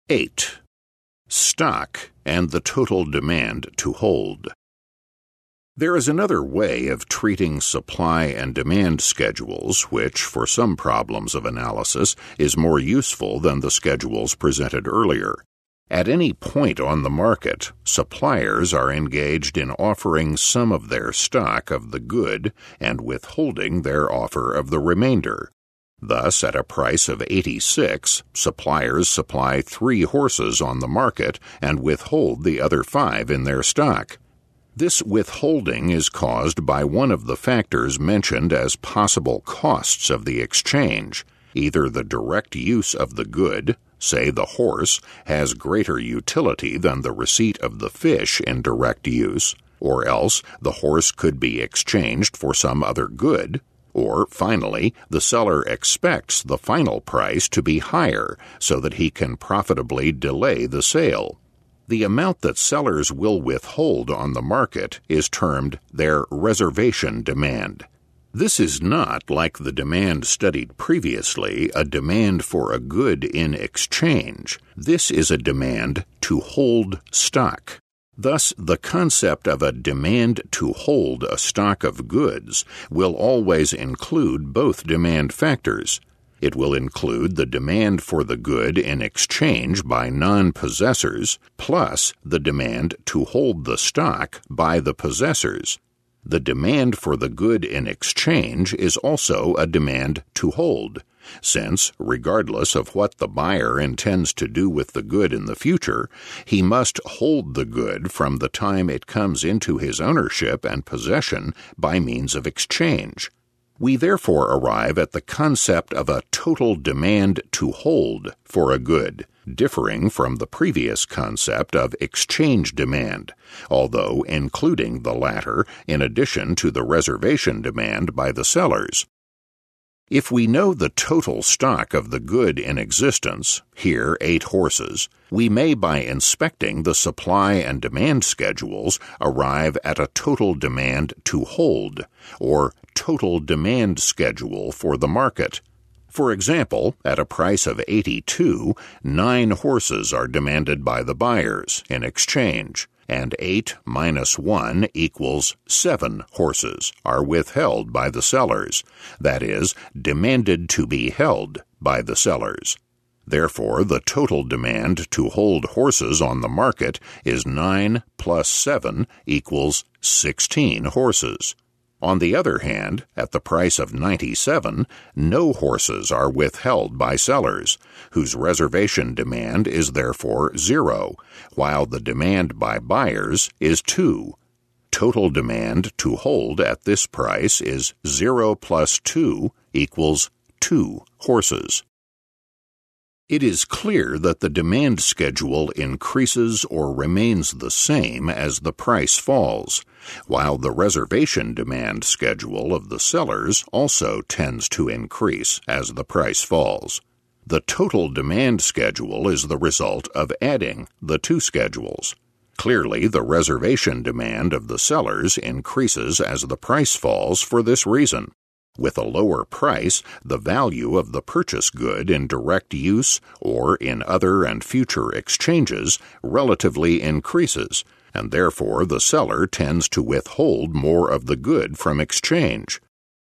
8. Stock and the total demand to hold. There is another way of treating supply and demand schedules which, for some problems of analysis, is more useful than the schedules presented earlier. At any point on the market, suppliers are engaged in offering some of their stock of the good and withholding their offer of the remainder. Thus, at a price of 86, suppliers supply 3 horses on the market and withhold the other 5 in their stock. This withholding is caused by one of the factors mentioned as possible costs of the exchange. Either the direct use of the good, say the horse, has greater utility than the receipt of the fish in direct use, or else the horse could be exchanged for some other good, or, finally, the seller expects the final price to be higher so that he can profitably delay the sale. The amount that sellers will withhold on the market is termed their reservation demand. This is not, like the demand studied previously, a demand for a good in exchange. This is a demand to hold stock. Thus, the concept of a demand to hold a stock of goods will always include both demand factors. It will include the demand for the good in exchange by non-possessors, plus the demand to hold the stock by the possessors. The demand for the good in exchange is also a demand to hold, since, regardless of what the buyer intends to do with the good in the future, he must hold the good from the time it comes into his ownership and possession by means of exchange. We therefore arrive at the concept of a total demand to hold for a good, differing from the previous concept of exchange demand, although including the latter in addition to the reservation demand by the sellers. If we know the total stock of the good in existence, here 8 horses, we may, by inspecting the supply and demand schedules, arrive at a total demand to hold, or total demand schedule for the market. For example, at a price of 82, 9 horses are demanded by the buyers in exchange, and 8 minus 1 equals 7 horses are withheld by the sellers, that is, demanded to be held by the sellers. Therefore, the total demand to hold horses on the market is 9 plus 7 equals 16 horses. On the other hand, at the price of 97, no horses are withheld by sellers, whose reservation demand is therefore 0, while the demand by buyers is 2. Total demand to hold at this price is 0 plus 2 equals 2 horses. It is clear that the demand schedule increases or remains the same as the price falls, while the reservation demand schedule of the sellers also tends to increase as the price falls. The total demand schedule is the result of adding the 2 schedules. Clearly, the reservation demand of the sellers increases as the price falls for this reason. With a lower price, the value of the purchase good in direct use or in other and future exchanges relatively increases, and therefore the seller tends to withhold more of the good from exchange.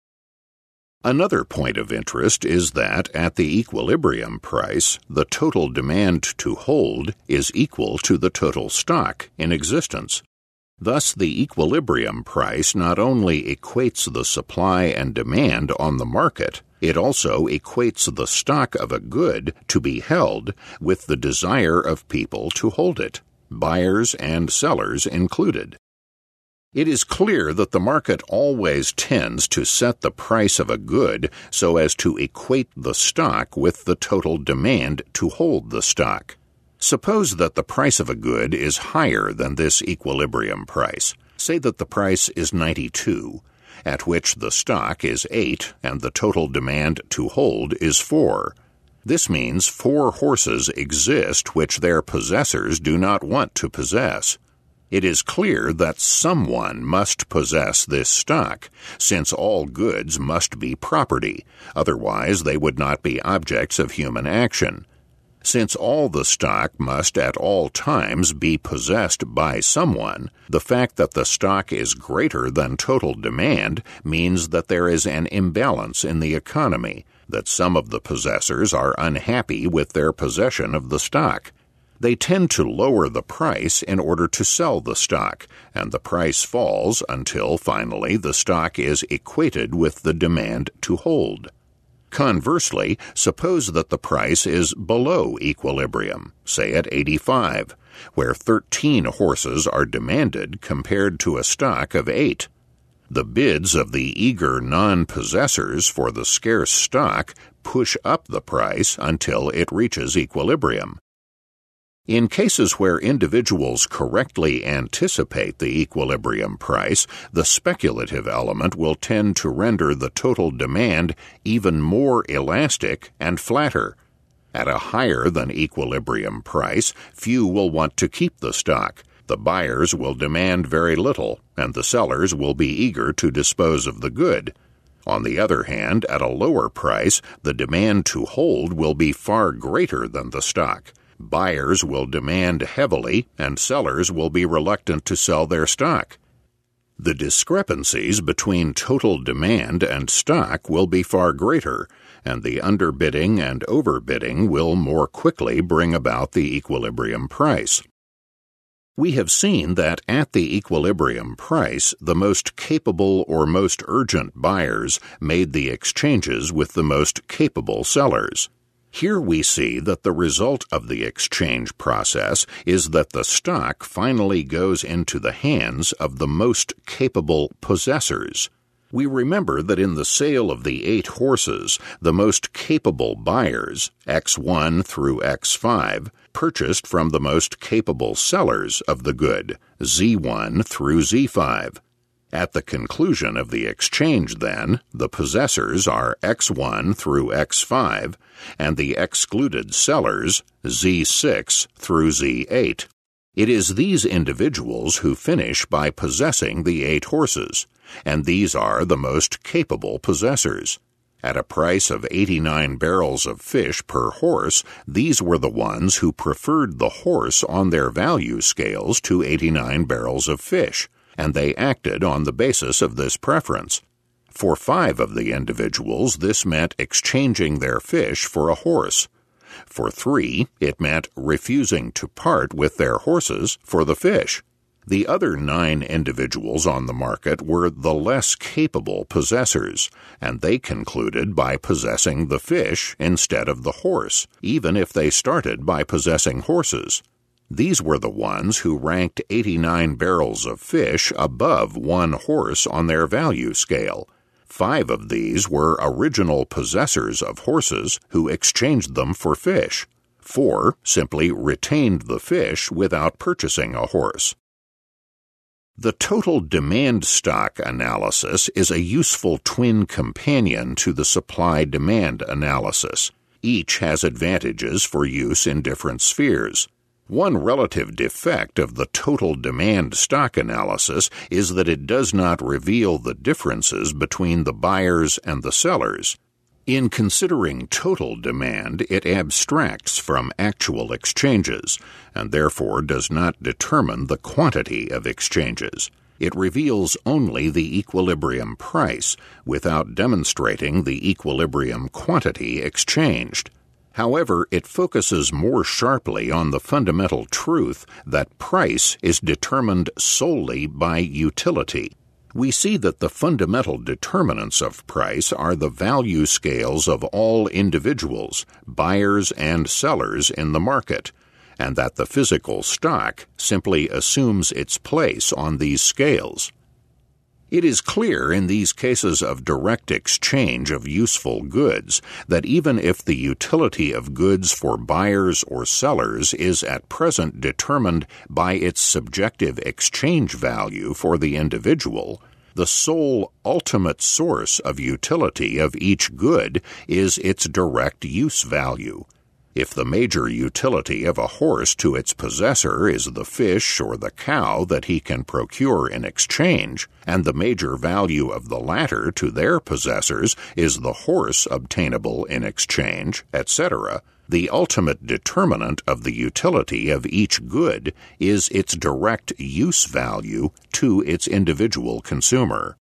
Another point of interest is that at the equilibrium price, the total demand to hold is equal to the total stock in existence. Thus, the equilibrium price not only equates the supply and demand on the market, it also equates the stock of a good to be held with the desire of people to hold it, buyers and sellers included. It is clear that the market always tends to set the price of a good so as to equate the stock with the total demand to hold the stock. Suppose that the price of a good is higher than this equilibrium price. Say that the price is 92, at which the stock is 8 and the total demand to hold is 4. This means 4 horses exist which their possessors do not want to possess. It is clear that someone must possess this stock, since all goods must be property, otherwise they would not be objects of human action. Since all the stock must at all times be possessed by someone, the fact that the stock is greater than total demand means that there is an imbalance in the economy, that some of the possessors are unhappy with their possession of the stock. They tend to lower the price in order to sell the stock, and the price falls until finally the stock is equated with the demand to hold. Conversely, suppose that the price is below equilibrium, say at 85, where 13 horses are demanded compared to a stock of 8. The bids of the eager non-possessors for the scarce stock push up the price until it reaches equilibrium. In cases where individuals correctly anticipate the equilibrium price, the speculative element will tend to render the total demand even more elastic and flatter. At a higher than equilibrium price, few will want to keep the stock. The buyers will demand very little, and the sellers will be eager to dispose of the good. On the other hand, at a lower price, the demand to hold will be far greater than the stock. Buyers will demand heavily, and sellers will be reluctant to sell their stock. The discrepancies between total demand and stock will be far greater, and the underbidding and overbidding will more quickly bring about the equilibrium price. We have seen that at the equilibrium price, the most capable or most urgent buyers made the exchanges with the most capable sellers. Here we see that the result of the exchange process is that the stock finally goes into the hands of the most capable possessors. We remember that in the sale of the 8 horses, the most capable buyers, X1 through X5, purchased from the most capable sellers of the good, Z1 through Z5. At the conclusion of the exchange, then, the possessors are X1 through X5, and the excluded sellers, Z6 through Z8. It is these individuals who finish by possessing the 8 horses, and these are the most capable possessors. At a price of 89 barrels of fish per horse, these were the ones who preferred the horse on their value scales to 89 barrels of fish, and they acted on the basis of this preference. For 5 of the individuals, this meant exchanging their fish for a horse. For 3, it meant refusing to part with their horses for the fish. The other 9 individuals on the market were the less capable possessors, and they concluded by possessing the fish instead of the horse, even if they started by possessing horses. These were the ones who ranked 89 barrels of fish above 1 horse on their value scale. 5 of these were original possessors of horses who exchanged them for fish. 4 simply retained the fish without purchasing a horse. The total demand stock analysis is a useful twin companion to the supply-demand analysis. Each has advantages for use in different spheres. One relative defect of the total demand stock analysis is that it does not reveal the differences between the buyers and the sellers. In considering total demand, it abstracts from actual exchanges, and therefore does not determine the quantity of exchanges. It reveals only the equilibrium price, without demonstrating the equilibrium quantity exchanged. However, it focuses more sharply on the fundamental truth that price is determined solely by utility. We see that the fundamental determinants of price are the value scales of all individuals, buyers and sellers in the market, and that the physical stock simply assumes its place on these scales. It is clear in these cases of direct exchange of useful goods that even if the utility of goods for buyers or sellers is at present determined by its subjective exchange value for the individual, the sole ultimate source of utility of each good is its direct use value. If the major utility of a horse to its possessor is the fish or the cow that he can procure in exchange, and the major value of the latter to their possessors is the horse obtainable in exchange, etc., The ultimate determinant of the utility of each good is its direct use value to its individual consumer.